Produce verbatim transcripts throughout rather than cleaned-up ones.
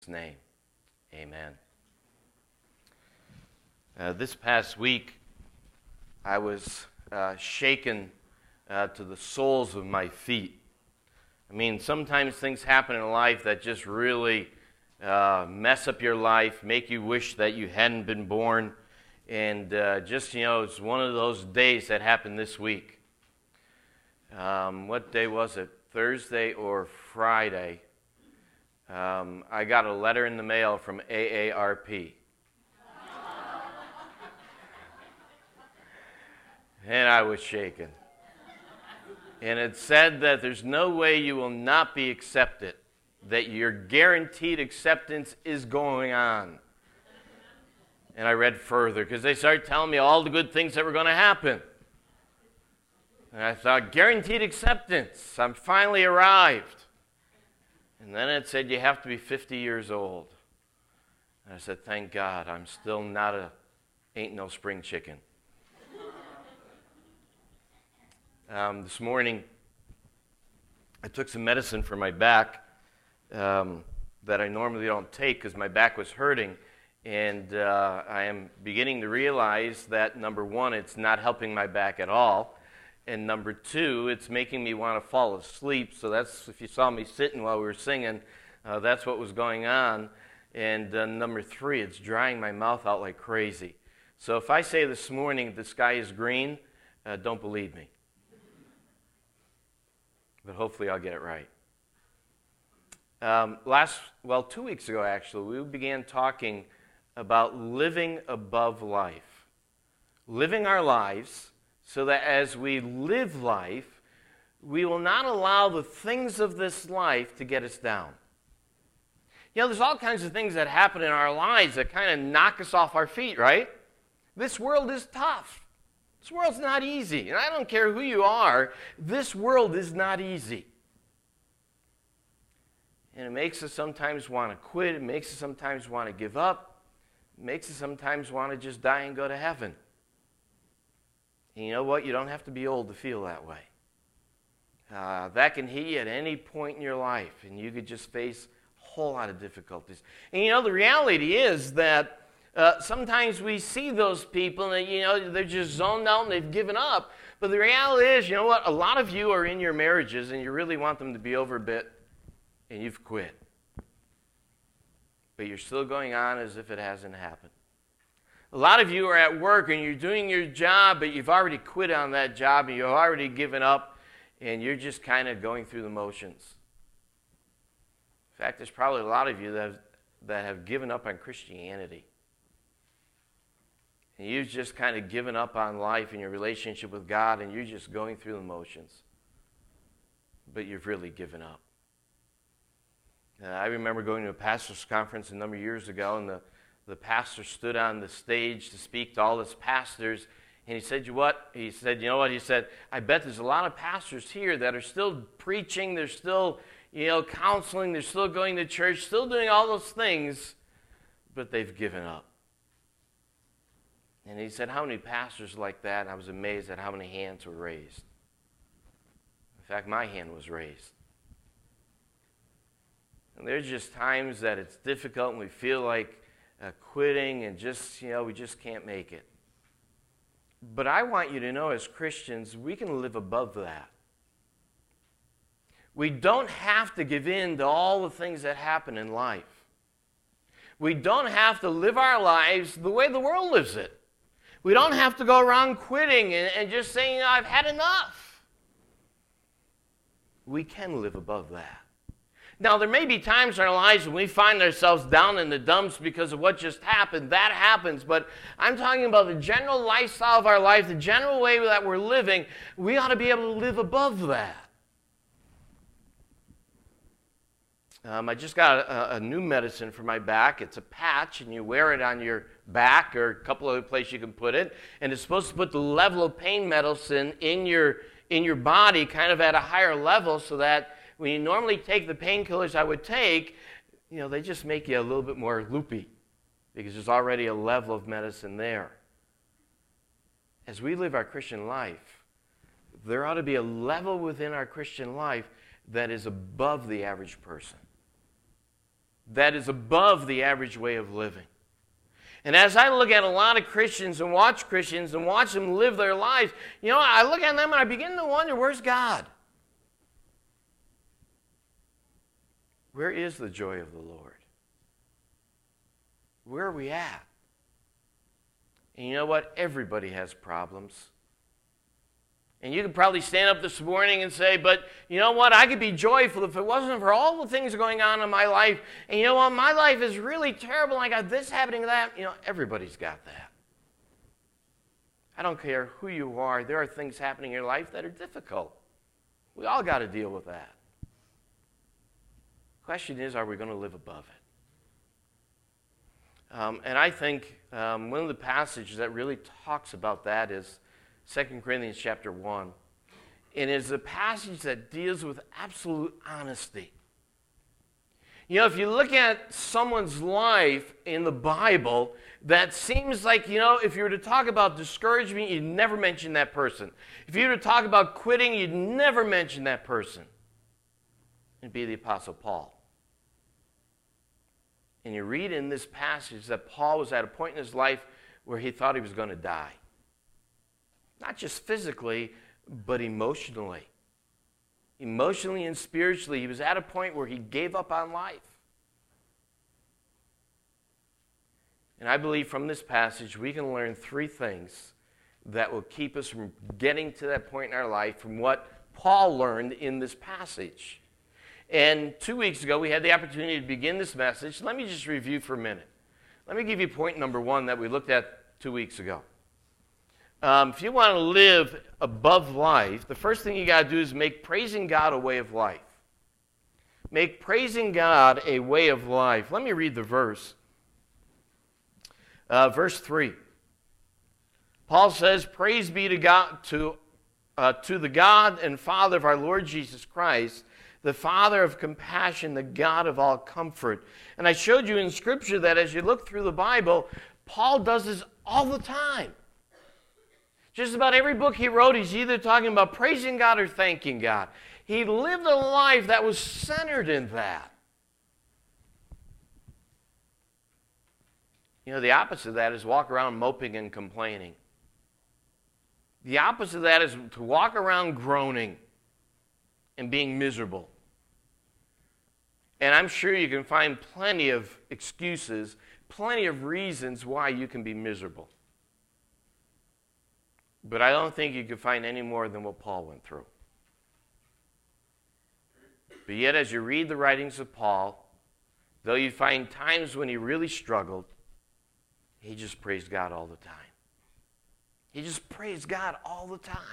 name, amen. Uh, this past week, I was uh, shaken uh, to the soles of my feet. I mean, sometimes things happen in life that just really uh, mess up your life, make you wish that you hadn't been born, and uh, just, you know, it's one of those days that happened this week. Um, what day was it? Thursday or Friday? Um, I got a letter in the mail from A A R P. And I was shaken. And it said that there's no way you will not be accepted, that your guaranteed acceptance is going on. And I read further because they started telling me all the good things that were going to happen. And I thought, guaranteed acceptance. I'm finally arrived. And then it said you have to be fifty years old. And I said, thank God, I'm still not a, ain't no spring chicken. Um, this morning, I took some medicine for my back um, that I normally don't take because my back was hurting. And uh, I am beginning to realize that, number one, it's not helping my back at all. And number two, it's making me want to fall asleep. So that's, if you saw me sitting while we were singing, uh, that's what was going on. And uh, number three, it's drying my mouth out like crazy. So if I say this morning the sky is green, uh, don't believe me. But hopefully I'll get it right. Um, last, well, two weeks ago actually, we began talking about living above life. Living our lives so that as we live life, we will not allow the things of this life to get us down. You know, there's all kinds of things that happen in our lives that kind of knock us off our feet, right? This world is tough. This world's not easy. And I don't care who you are, this world is not easy. And it makes us sometimes want to quit. It makes us sometimes want to give up. It makes us sometimes want to just die and go to heaven. And you know what? You don't have to be old to feel that way. Uh, that can hit you at any point in your life, and you could just face a whole lot of difficulties. And you know, the reality is that uh, sometimes we see those people, and you know, they're just zoned out and they've given up. But the reality is, you know what? A lot of you are in your marriages, and you really want them to be over a bit, and you've quit. But you're still going on as if it hasn't happened. A lot of you are at work and you're doing your job, but you've already quit on that job and you've already given up and you're just kind of going through the motions. In fact, there's probably a lot of you that have, that have given up on Christianity. And you've just kind of given up on life and your relationship with God and you're just going through the motions. But you've really given up. Uh, I remember going to a pastor's conference a number of years ago, and the The pastor stood on the stage to speak to all his pastors, and he said, "You what?" He said, "You know what?" He said, "I bet there's a lot of pastors here that are still preaching, they're still, you know, counseling, they're still going to church, still doing all those things, but they've given up." And he said, "How many pastors like that?" And I was amazed at how many hands were raised. In fact, my hand was raised. And there's just times that it's difficult and we feel like Uh, quitting and just, you know, we just can't make it. But I want you to know as Christians, we can live above that. We don't have to give in to all the things that happen in life. We don't have to live our lives the way the world lives it. We don't have to go around quitting and, and just saying, you know, I've had enough. We can live above that. Now, there may be times in our lives when we find ourselves down in the dumps because of what just happened. That happens. But I'm talking about the general lifestyle of our life, the general way that we're living. We ought to be able to live above that. Um, I just got a, a new medicine for my back. It's a patch, and you wear it on your back or a couple other places you can put it. And it's supposed to put the level of pain medicine in your, in your body kind of at a higher level so that when you normally take the painkillers I would take, you know, they just make you a little bit more loopy because there's already a level of medicine there. As we live our Christian life, there ought to be a level within our Christian life that is above the average person. that is above the average way of living. And as I look at a lot of Christians and watch Christians and watch them live their lives, you know, I look at them and I begin to wonder, where's God? Where is the joy of the Lord? Where are we at? And you know what? Everybody has problems. And you could probably stand up this morning and say, but you know what? I could be joyful if it wasn't for all the things going on in my life. And you know what? My life is really terrible. I got this happening, that. You know, everybody's got that. I don't care who you are. There are things happening in your life that are difficult. We all got to deal with that. The question is, are we going to live above it? Um, and I think um, one of the passages that really talks about that is Second Corinthians chapter one. And it is a passage that deals with absolute honesty. You know, if you look at someone's life in the Bible, that seems like, you know, if you were to talk about discouragement, you'd never mention that person. If you were to talk about quitting, you'd never mention that person. It'd be the Apostle Paul. And you read in this passage that Paul was at a point in his life where he thought he was going to die. Not just physically, but emotionally. Emotionally and spiritually, he was at a point where he gave up on life. And I believe from this passage we can learn three things that will keep us from getting to that point in our life from what Paul learned in this passage. And two weeks ago we had the opportunity to begin this message. Let me just review for a minute. Let me give you point number one that we looked at two weeks ago. Um, if you want to live above life, the first thing you got to do is make praising God a way of life. Make praising God a way of life. Let me read the verse. Uh, verse three. Paul says, "Praise be to God, to uh, to the God and Father of our Lord Jesus Christ, the Father of compassion, the God of all comfort." And I showed you in Scripture that as you look through the Bible, Paul does this all the time. Just about every book he wrote, he's either talking about praising God or thanking God. He lived a life that was centered in that. You know, the opposite of that is walk around moping and complaining. The opposite of that is to walk around groaning and being miserable. And I'm sure you can find plenty of excuses, plenty of reasons why you can be miserable. But I don't think you could find any more than what Paul went through. But yet, as you read the writings of Paul, though you find times when he really struggled, he just praised God all the time. He just praised God all the time.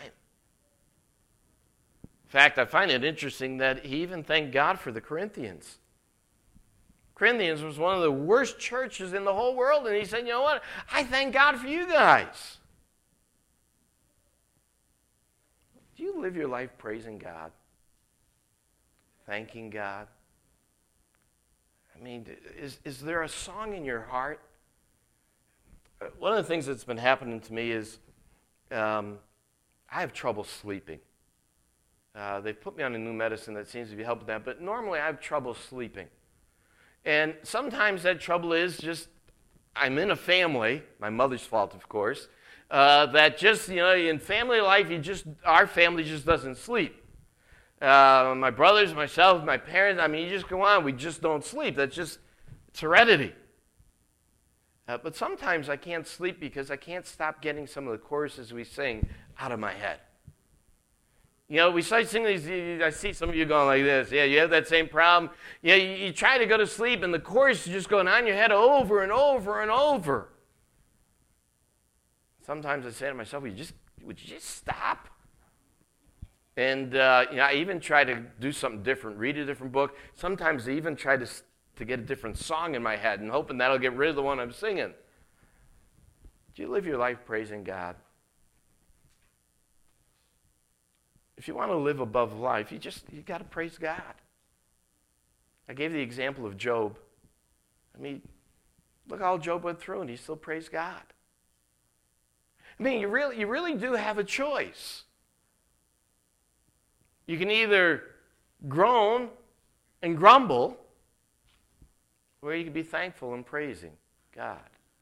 In fact, I find it interesting that he even thanked God for the Corinthians. Corinthians was one of the worst churches in the whole world, and he said, you know what? I thank God for you guys. Do you live your life praising God? Thanking God? I mean, is, is there a song in your heart? One of the things that's been happening to me is um, I have trouble sleeping. Uh, they've put me on a new medicine that seems to be helping that, but normally I have trouble sleeping. And sometimes that trouble is just I'm in a family, my mother's fault, of course, Uh, that just, you know, in family life, you just, our family just doesn't sleep. Uh, my brothers, myself, my parents, I mean, you just go on, we just don't sleep. That's just, it's heredity. Uh, but sometimes I can't sleep because I can't stop getting some of the choruses we sing out of my head. You know, we start singing these, I see some of you going like this. Yeah, you have that same problem. Yeah, you, you try to go to sleep and the chorus is just going on in your head over and over and over. Sometimes I say to myself, would you just, would you just stop? And uh, you know, I even try to do something different, read a different book. Sometimes I even try to, to get a different song in my head and hoping that'll get rid of the one I'm singing. Do you live your life praising God? If you want to live above life, you just, you got to praise God. I gave the example of Job. I mean, look how Job went through and he still praised God. I mean, you really, you really do have a choice. You can either groan and grumble, where you can be thankful and praising God.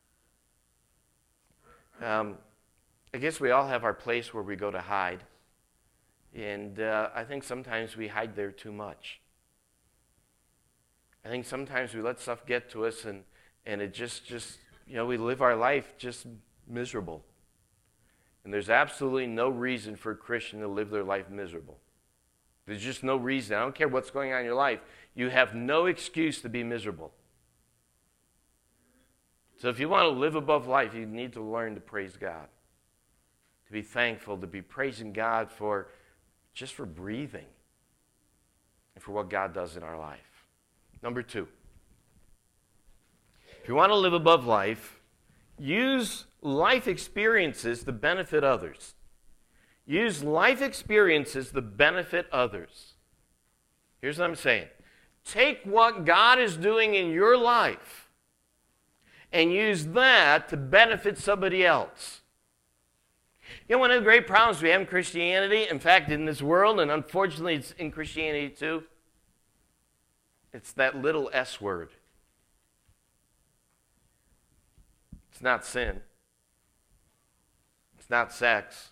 Um, I guess we all have our place where we go to hide. And uh, I think sometimes we hide there too much. I think sometimes we let stuff get to us and, and it just, just, you know, we live our life just miserable. And there's absolutely no reason for a Christian to live their life miserable. There's just no reason. I don't care what's going on in your life. You have no excuse to be miserable. So if you want to live above life, you need to learn to praise God. To be thankful, to be praising God for just for breathing and for what God does in our life. Number two, if you want to live above life, use life experiences to benefit others. Use life experiences to benefit others. Here's what I'm saying. Take what God is doing in your life and use that to benefit somebody else. You know, one of the great problems we have in Christianity, in fact, in this world, and unfortunately it's in Christianity too, it's that little S word. It's not sin. It's not sex.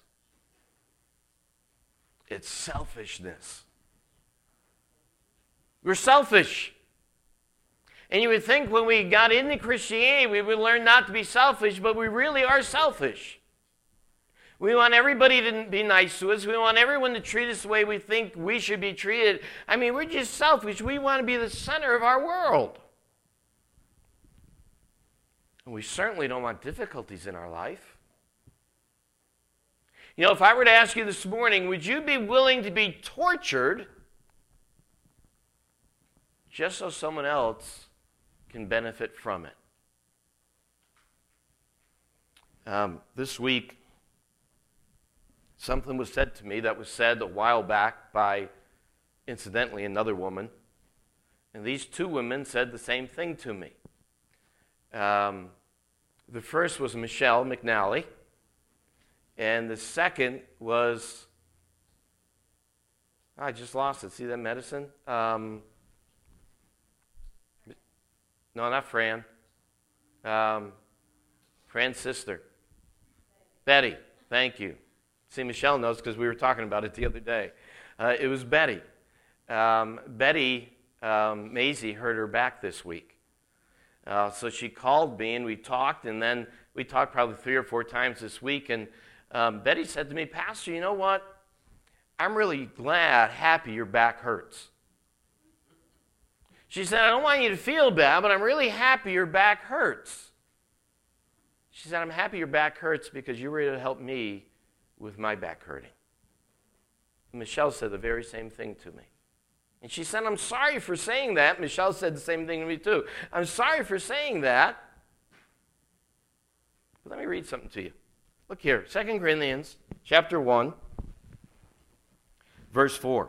It's selfishness. We're selfish. And you would think when we got into Christianity, we would learn not to be selfish, but we really are selfish. We want everybody to be nice to us. We want everyone to treat us the way we think we should be treated. I mean, we're just selfish. We want to be the center of our world. And we certainly don't want difficulties in our life. You know, if I were to ask you this morning, would you be willing to be tortured just so someone else can benefit from it? Um, this week, something was said to me that was said a while back by, incidentally, another woman. And these two women said the same thing to me. Um, the first was Michelle McNally. And the second was, I just lost it. See that medicine? Um, no, not Fran. Um, Fran's sister. Betty. Thank you. See, Michelle knows because we were talking about it the other day. Uh, it was Betty. Um, Betty, um, Maisie, hurt her back this week. Uh, so she called me and we talked, and then we talked probably three or four times this week. And um, Betty said to me, Pastor, you know what? I'm really glad, happy your back hurts. She said, I don't want you to feel bad, but I'm really happy your back hurts. She said, I'm happy your back hurts because you were able to help me with my back hurting. Michelle said the very same thing to me. And she said, I'm sorry for saying that. Michelle said the same thing to me too. I'm sorry for saying that. But let me read something to you. Look here, Second Corinthians chapter one, verse four.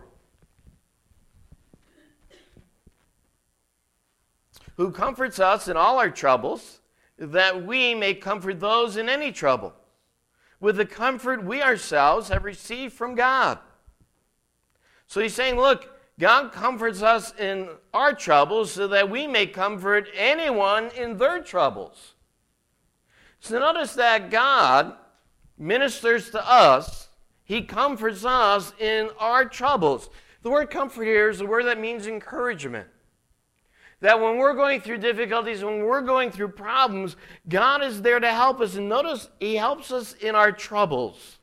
Who comforts us in all our troubles, that we may comfort those in any trouble, with the comfort we ourselves have received from God. So he's saying, look, God comforts us in our troubles so that we may comfort anyone in their troubles. So notice that God ministers to us. He comforts us in our troubles. The word comfort here is a word that means encouragement. That when we're going through difficulties, when we're going through problems, God is there to help us. And notice, He helps us in our troubles.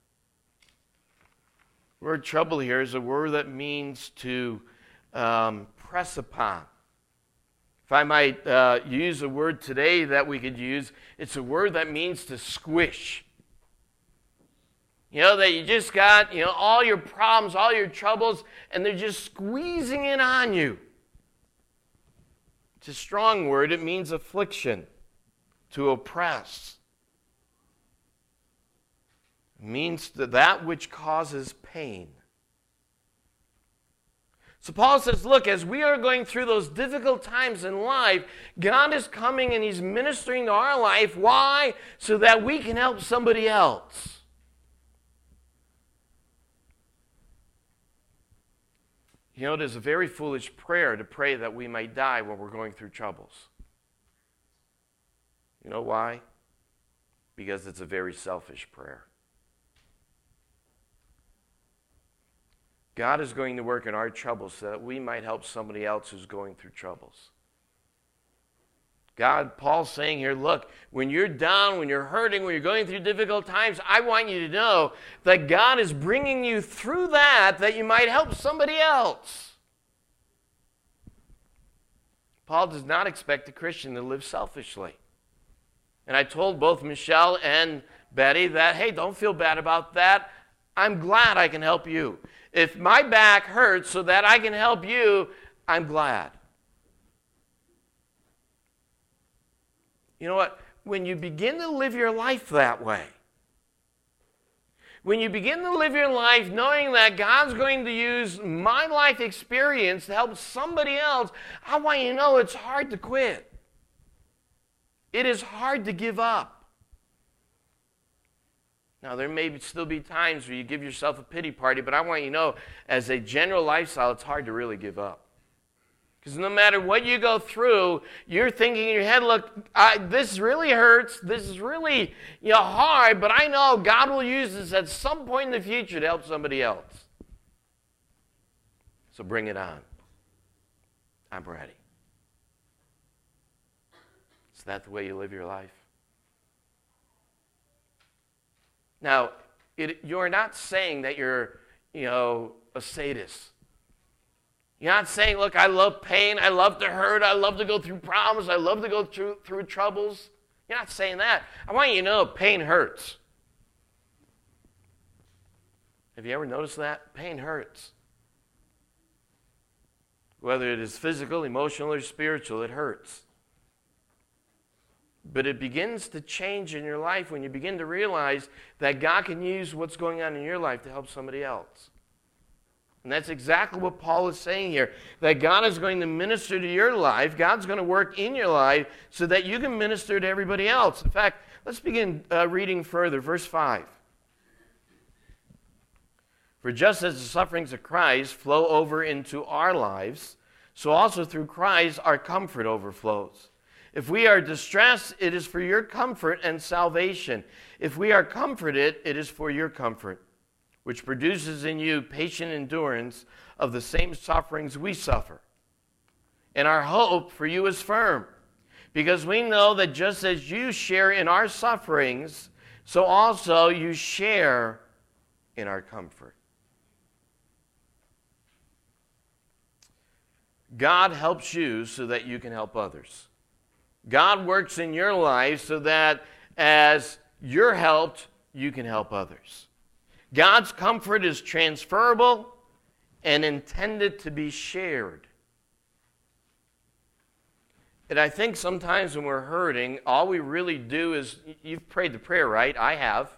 The word trouble here is a word that means to um, press upon. If I might uh, use a word today that we could use, it's a word that means to squish. You know, that you just got, you know, all your problems, all your troubles, and they're just squeezing in on you. It's a strong word. It means affliction, to oppress. It means that which causes pain. So Paul says, look, as we are going through those difficult times in life, God is coming and He's ministering to our life. Why? So that we can help somebody else. You know, it is a very foolish prayer to pray that we might die when we're going through troubles. You know why? Because it's a very selfish prayer. God is going to work in our troubles so that we might help somebody else who's going through troubles. God, Paul's saying here, look, when you're down, when you're hurting, when you're going through difficult times, I want you to know that God is bringing you through that, that you might help somebody else. Paul does not expect a Christian to live selfishly. And I told both Michelle and Betty that, hey, don't feel bad about that. I'm glad I can help you. If my back hurts so that I can help you, I'm glad. You know what? When you begin to live your life that way, when you begin to live your life knowing that God's going to use my life experience to help somebody else, I want you to know it's hard to quit. It is hard to give up. Now, there may still be times where you give yourself a pity party, but I want you to know, as a general lifestyle, it's hard to really give up. Because no matter what you go through, you're thinking in your head, look, I, this really hurts. This is really you know, hard, but I know God will use this at some point in the future to help somebody else. So bring it on. I'm ready. Is that the way you live your life? Now, it, you're not saying that you're, you know, a sadist. You're not saying, look, I love pain, I love to hurt, I love to go through problems, I love to go through, through troubles. You're not saying that. I want you to know pain hurts. Have you ever noticed that? Pain hurts. Whether it is physical, emotional, or spiritual, it hurts. But it begins to change in your life when you begin to realize that God can use what's going on in your life to help somebody else. And that's exactly what Paul is saying here, that God is going to minister to your life. God's going to work in your life so that you can minister to everybody else. In fact, let's begin uh, reading further. Verse five. For just as the sufferings of Christ flow over into our lives, so also through Christ our comfort overflows. If we are distressed, it is for your comfort and salvation. If we are comforted, it is for your comfort, which produces in you patient endurance of the same sufferings we suffer. And our hope for you is firm, because we know that just as you share in our sufferings, so also you share in our comfort. God helps you so that you can help others. God works in your life so that as you're helped, you can help others. God's comfort is transferable and intended to be shared. And I think sometimes when we're hurting, all we really do is, you've prayed the prayer, right? I have.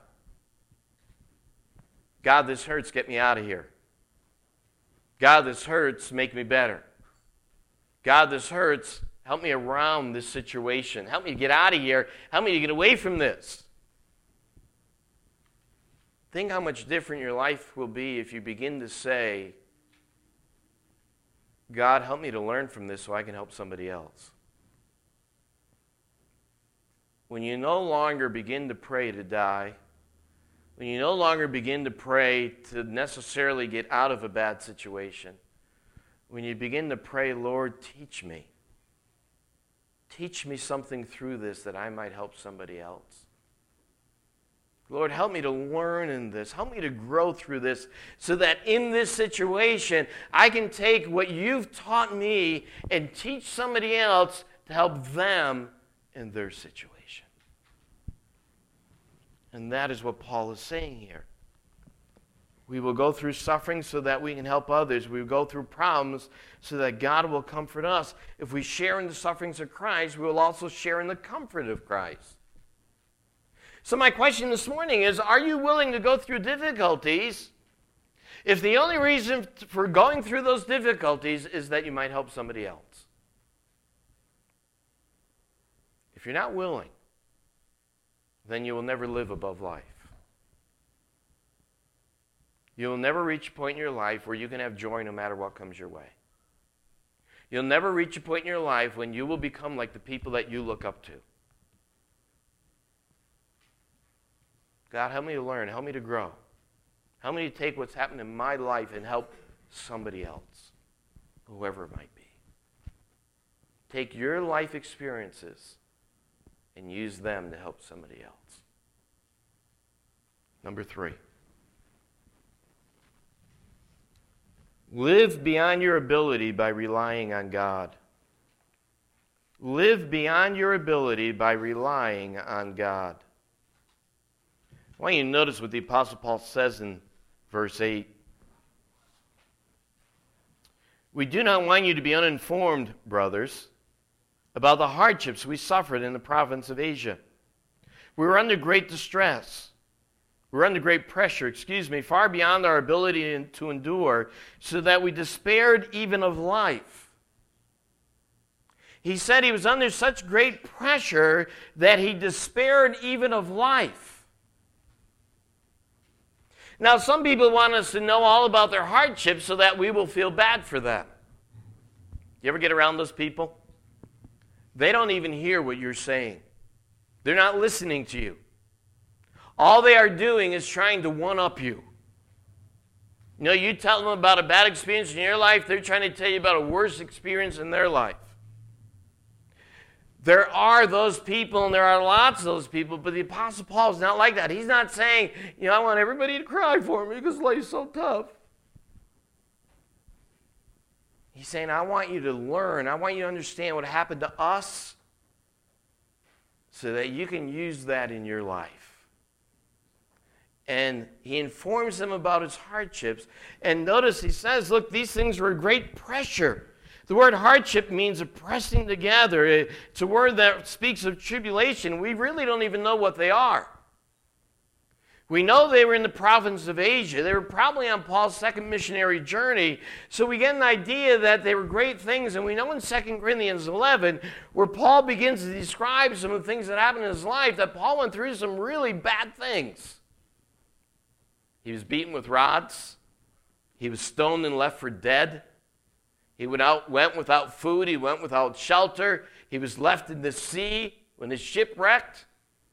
God, this hurts, get me out of here. God, this hurts, make me better. God, this hurts, help me around this situation. Help me get out of here. Help me to get away from this. Think how much different your life will be if you begin to say, God, help me to learn from this so I can help somebody else. When you no longer begin to pray to die, when you no longer begin to pray to necessarily get out of a bad situation, when you begin to pray, Lord, teach me. Teach me something through this that I might help somebody else. Lord, help me to learn in this. Help me to grow through this so that in this situation, I can take what you've taught me and teach somebody else to help them in their situation. And that is what Paul is saying here. We will go through suffering so that we can help others. We will go through problems so that God will comfort us. If we share in the sufferings of Christ, we will also share in the comfort of Christ. So my question this morning is, are you willing to go through difficulties if the only reason for going through those difficulties is that you might help somebody else? If you're not willing, then you will never live above life. You'll never reach a point in your life where you can have joy no matter what comes your way. You'll never reach a point in your life when you will become like the people that you look up to. God, help me to learn. Help me to grow. Help me to take what's happened in my life and help somebody else, whoever it might be. Take your life experiences and use them to help somebody else. Number three. Live beyond your ability by relying on God. Live beyond your ability by relying on God. I want you to notice what the Apostle Paul says in verse eight. We do not want you to be uninformed, brothers, about the hardships we suffered in the province of Asia. We were under great distress. We were under great pressure, excuse me, far beyond our ability to endure, so that we despaired even of life. He said he was under such great pressure that he despaired even of life. Now, some people want us to know all about their hardships so that we will feel bad for them. You ever get around those people? They don't even hear what you're saying. They're not listening to you. All they are doing is trying to one-up you. You know, you tell them about a bad experience in your life, they're trying to tell you about a worse experience in their life. There are those people, and there are lots of those people, but the Apostle Paul is not like that. He's not saying, you know, I want everybody to cry for me because life's so tough. He's saying, I want you to learn. I want you to understand what happened to us so that you can use that in your life. And he informs them about his hardships. And notice he says, look, these things were great pressure. The word hardship means a pressing together. It's a word that speaks of tribulation. We really don't even know what they are. We know they were in the province of Asia. They were probably on Paul's second missionary journey. So we get an idea that they were great things. And we know in Second Corinthians eleven, where Paul begins to describe some of the things that happened in his life, that Paul went through some really bad things. He was beaten with rods. He was stoned and left for dead. He went out, went without food. He went without shelter. He was left in the sea when his ship wrecked.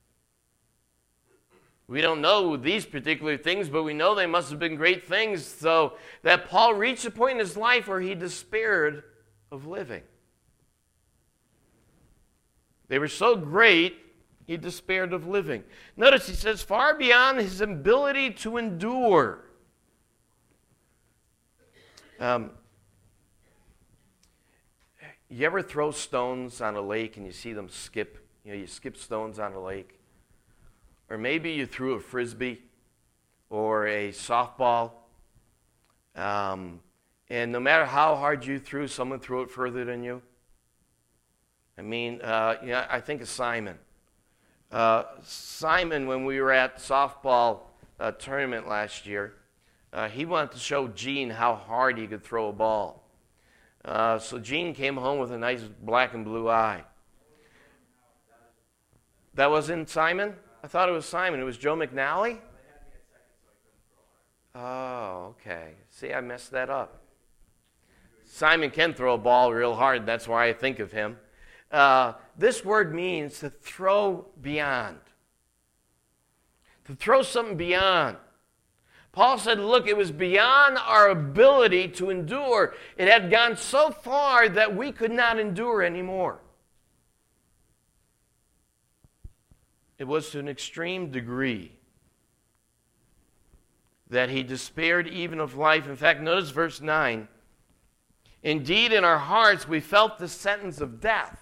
We don't know these particular things, but we know they must have been great things, so that Paul reached a point in his life where he despaired of living. They were so great, he despaired of living. Notice he says, far beyond his ability to endure. Um, you ever throw stones on a lake and you see them skip? You know, you skip stones on a lake. Or maybe you threw a frisbee or a softball. Um, and no matter how hard you threw, someone threw it further than you. I mean, uh, you know, I think of Simon. Uh, Simon, when we were at softball uh, tournament last year, uh, he wanted to show Gene how hard he could throw a ball. Uh, so Gene came home with a nice black and blue eye. That wasn't Simon? I thought it was Simon. It was Joe McNally? Oh, okay. See, I messed that up. Simon can throw a ball real hard. That's why I think of him. Uh, this word means to throw beyond. To throw something beyond. Paul said, look, it was beyond our ability to endure. It had gone so far that we could not endure anymore. It was to an extreme degree that he despaired even of life. In fact, notice verse nine. Indeed, in our hearts we felt the sentence of death.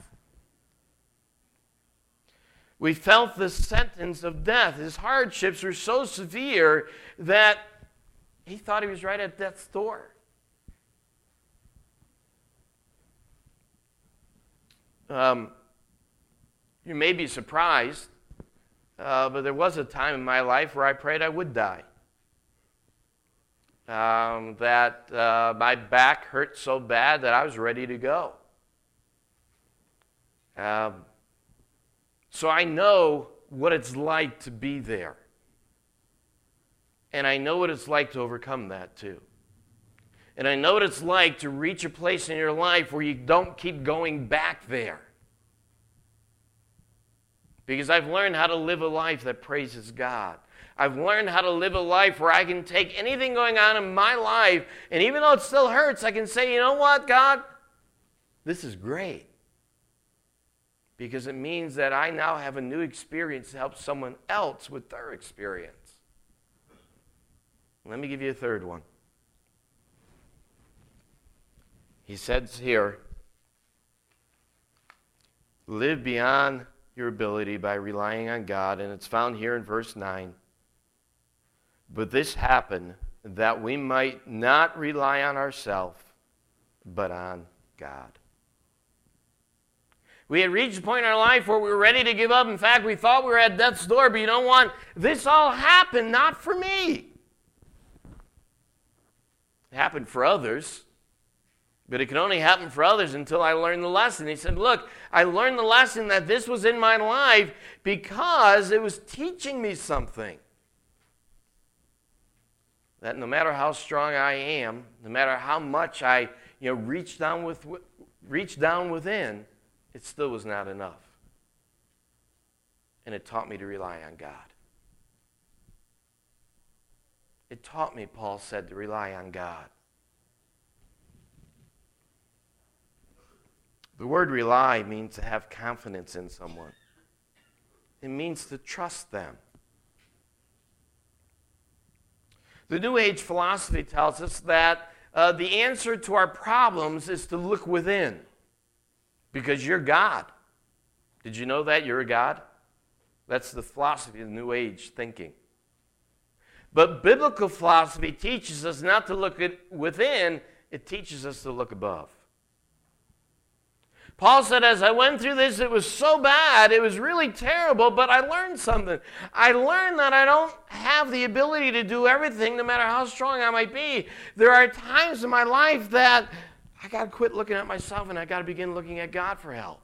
We felt the sentence of death. His hardships were so severe that he thought he was right at death's door. Um, you may be surprised, uh, but there was a time in my life where I prayed I would die. Um, that uh, my back hurt so bad that I was ready to go. Um, so I know what it's like to be there. And I know what it's like to overcome that too. And I know what it's like to reach a place in your life where you don't keep going back there. Because I've learned how to live a life that praises God. I've learned how to live a life where I can take anything going on in my life, and even though it still hurts, I can say, you know what, God? This is great. Because it means that I now have a new experience to help someone else with their experience. Let me give you a third one. He says here, live beyond your ability by relying on God, and it's found here in verse nine. But this happened that we might not rely on ourselves, but on God. We had reached a point in our life where we were ready to give up. In fact, we thought we were at death's door, but you know what? This all happened not for me. It happened for others, but it can only happen for others until I learned the lesson. He said, look, I learned the lesson that this was in my life because it was teaching me something. That no matter how strong I am, no matter how much I you know, reach down, with, reach down within, it still was not enough. And it taught me to rely on God. It taught me, Paul said, to rely on God. The word rely means to have confidence in someone. It means to trust them. The New Age philosophy tells us that uh, the answer to our problems is to look within. Because you're God. Did you know that? You're a God? That's the philosophy of the New Age thinking. But biblical philosophy teaches us not to look at within, it teaches us to look above. Paul said, as I went through this, it was so bad, it was really terrible, but I learned something. I learned that I don't have the ability to do everything, no matter how strong I might be. There are times in my life that I got to quit looking at myself and I got to begin looking at God for help.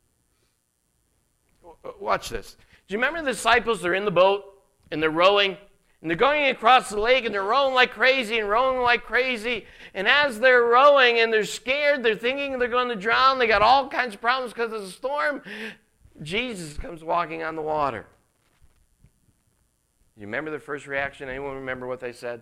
Watch this. Do you remember the disciples? They're in the boat and they're rowing. And they're going across the lake and they're rowing like crazy and rowing like crazy. And as they're rowing and they're scared, they're thinking they're going to drown. They got all kinds of problems because of the storm. Jesus comes walking on the water. You remember their first reaction? Anyone remember what they said?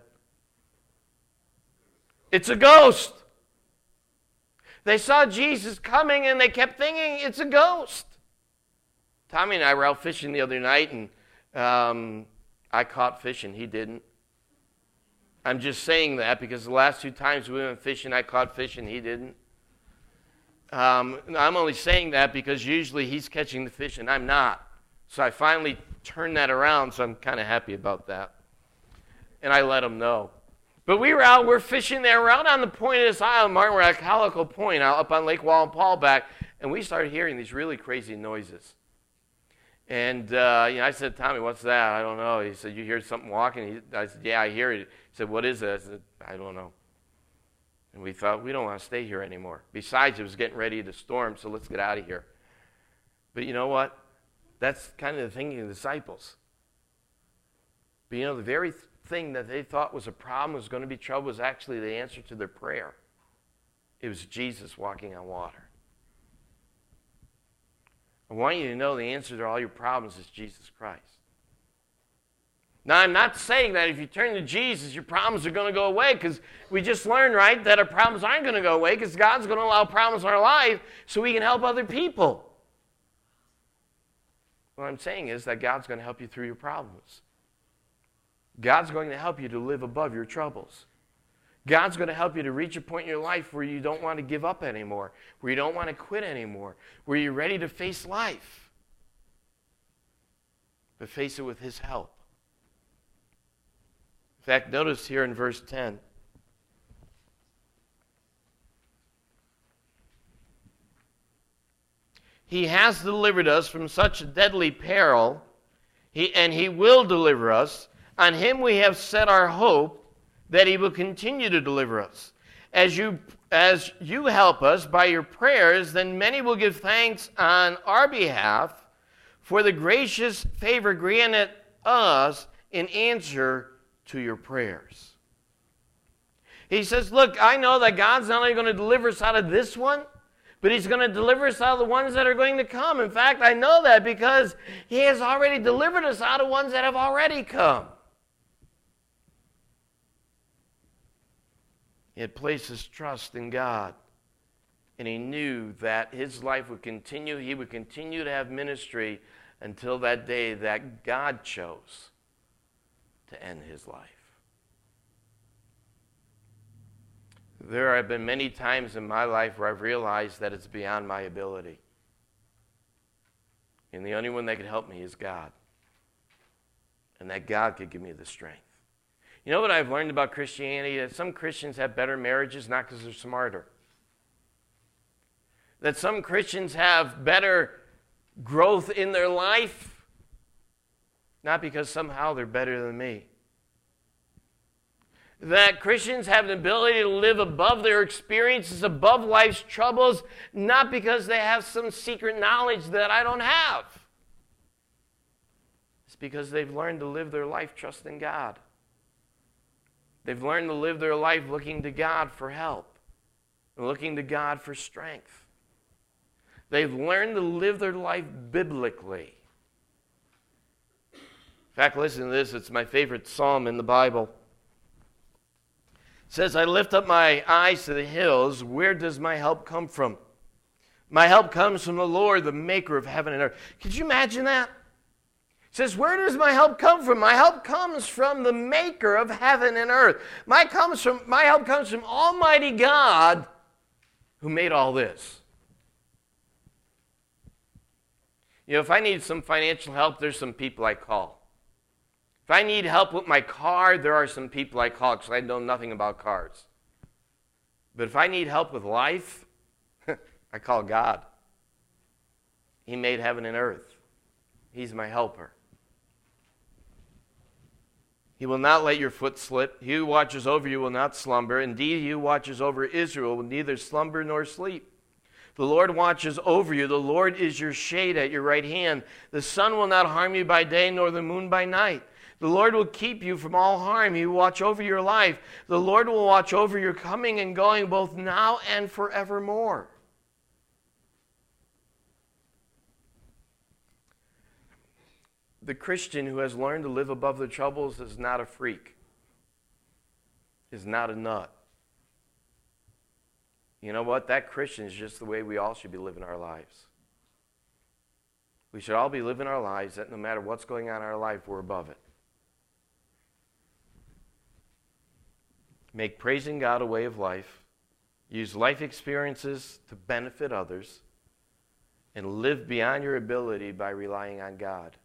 It's a ghost. They saw Jesus coming and they kept thinking it's a ghost. Tommy and I were out fishing the other night and um, I caught fish and he didn't. I'm just saying that because the last two times we went fishing, I caught fish and he didn't. Um, I'm only saying that because usually he's catching the fish and I'm not. So I finally turned that around, so I'm kind of happy about that. And I let him know. But we were out, we're fishing there, we're out on the point of this island, Martin, we're at Calico Point, out up on Lake Wallenpaupack, and we started hearing these really crazy noises. And uh, you know, I said, Tommy, what's that? I don't know. He said, you hear something walking? He, I said, yeah, I hear it. He said, what is it? I said, I don't know. And we thought, we don't want to stay here anymore. Besides, it was getting ready to storm, so let's get out of here. But you know what? That's kind of the thinking of the disciples. But you know, the very th- thing that they thought was a problem, was going to be trouble, was actually the answer to their prayer. It was Jesus walking on water. I want you to know the answer to all your problems is Jesus Christ. Now, I'm not saying that if you turn to Jesus, your problems are going to go away, because we just learned, right, that our problems aren't going to go away because God's going to allow problems in our life so we can help other people. What I'm saying is that God's going to help you through your problems. God's going to help you to live above your troubles. God's going to help you to reach a point in your life where you don't want to give up anymore, where you don't want to quit anymore, where you're ready to face life. But face it with His help. In fact, notice here in verse ten. He has delivered us from such a deadly peril, he, and He will deliver us. On Him we have set our hope, that He will continue to deliver us. As you, as you help us by your prayers, then many will give thanks on our behalf for the gracious favor granted us in answer to your prayers. He says, look, I know that God's not only going to deliver us out of this one, but He's going to deliver us out of the ones that are going to come. In fact, I know that because He has already delivered us out of ones that have already come. He had placed his trust in God, and he knew that his life would continue. He would continue to have ministry until that day that God chose to end his life. There have been many times in my life where I've realized that it's beyond my ability. And the only one that can help me is God. And that God could give me the strength. You know what I've learned about Christianity? That some Christians have better marriages not because they're smarter. That some Christians have better growth in their life not because somehow they're better than me. That Christians have the ability to live above their experiences, above life's troubles, not because they have some secret knowledge that I don't have. It's because they've learned to live their life trusting God. They've learned to live their life looking to God for help, looking to God for strength. They've learned to live their life biblically. In fact, listen to this. It's my favorite psalm in the Bible. It says, I lift up my eyes to the hills. Where does my help come from? My help comes from the Lord, the maker of heaven and earth. Could you imagine that? It says, where does my help come from? My help comes from the maker of heaven and earth. My, comes from, my help comes from Almighty God who made all this. You know, if I need some financial help, there's some people I call. If I need help with my car, there are some people I call because I know nothing about cars. But if I need help with life, I call God. He made heaven and earth. He's my helper. He will not let your foot slip. He who watches over you will not slumber. Indeed, he who watches over Israel will neither slumber nor sleep. The Lord watches over you. The Lord is your shade at your right hand. The sun will not harm you by day, nor the moon by night. The Lord will keep you from all harm. He will watch over your life. The Lord will watch over your coming and going both now and forevermore. The Christian who has learned to live above the troubles is not a freak, is not a nut. You know what? That Christian is just the way we all should be living our lives. We should all be living our lives that no matter what's going on in our life, we're above it. Make praising God a way of life. Use life experiences to benefit others. And live beyond your ability by relying on God.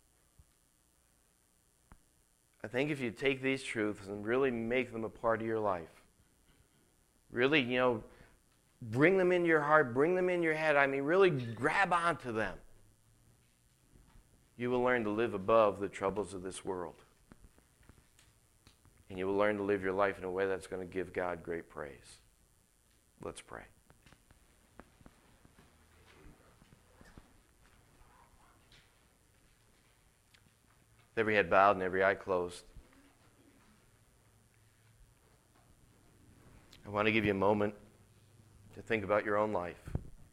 I think if you take these truths and really make them a part of your life, really, you know, bring them into your heart, bring them in your head, I mean, really grab onto them, you will learn to live above the troubles of this world. And you will learn to live your life in a way that's going to give God great praise. Let's pray. Every head bowed and every eye closed. I want to give you a moment to think about your own life.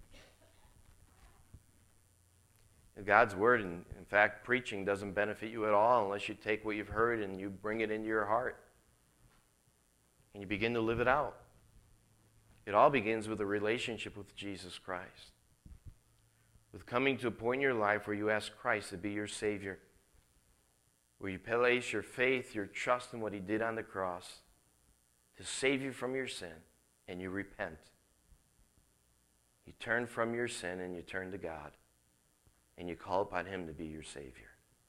God's word, and in fact, preaching doesn't benefit you at all unless you take what you've heard and you bring it into your heart. And you begin to live it out. It all begins with a relationship with Jesus Christ. With coming to a point in your life where you ask Christ to be your Savior. Where you place your faith, your trust in what He did on the cross to save you from your sin, and you repent. You turn from your sin and you turn to God, and you call upon Him to be your Savior.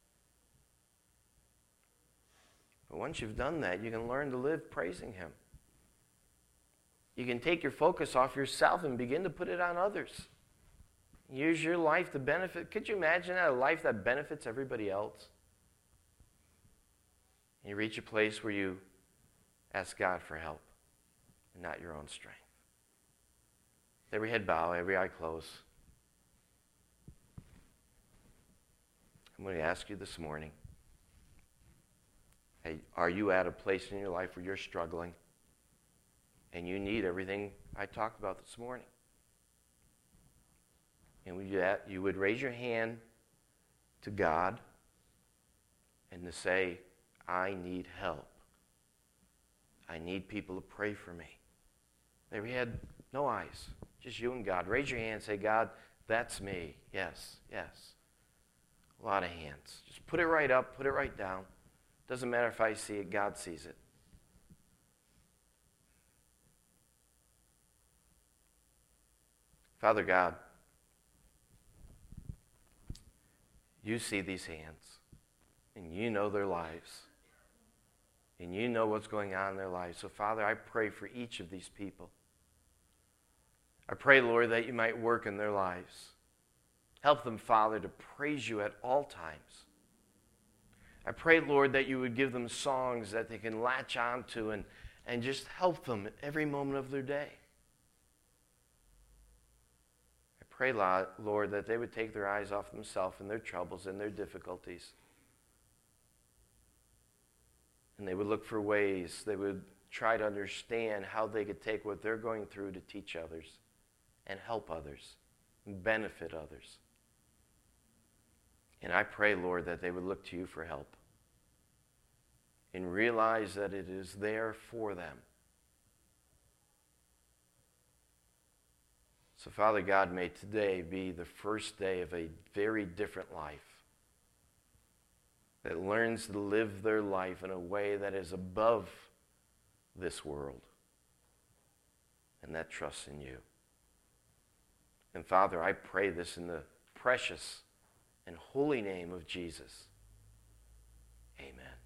But once you've done that, you can learn to live praising Him. You can take your focus off yourself and begin to put it on others. Use your life to benefit. Could you imagine that, a life that benefits everybody else? And you reach a place where you ask God for help and not your own strength. Every head bow, every eye close. I'm going to ask you this morning, hey, Are you at a place in your life where you're struggling and you need everything I talked about this morning? And would you, you would raise your hand to God and to say, I need help. I need people to pray for me. There we had no eyes, just you and God. Raise your hand and say, God, that's me. Yes, yes. A lot of hands. Just put it right up, put it right down. Doesn't matter if I see it, God sees it. Father God, you see these hands, and you know their lives, and you know what's going on in their lives. So, Father, I pray for each of these people. I pray, Lord, that you might work in their lives. Help them, Father, to praise you at all times. I pray, Lord, that you would give them songs that they can latch onto and, and just help them at every moment of their day. I pray, Lord, that they would take their eyes off themselves and their troubles and their difficulties. And they would look for ways, they would try to understand how they could take what they're going through to teach others and help others and benefit others. And I pray, Lord, that they would look to you for help and realize that it is there for them. So, Father God, may today be the first day of a very different life that learns to live their life in a way that is above this world and that trusts in you. And, Father, I pray this in the precious and holy name of Jesus. Amen.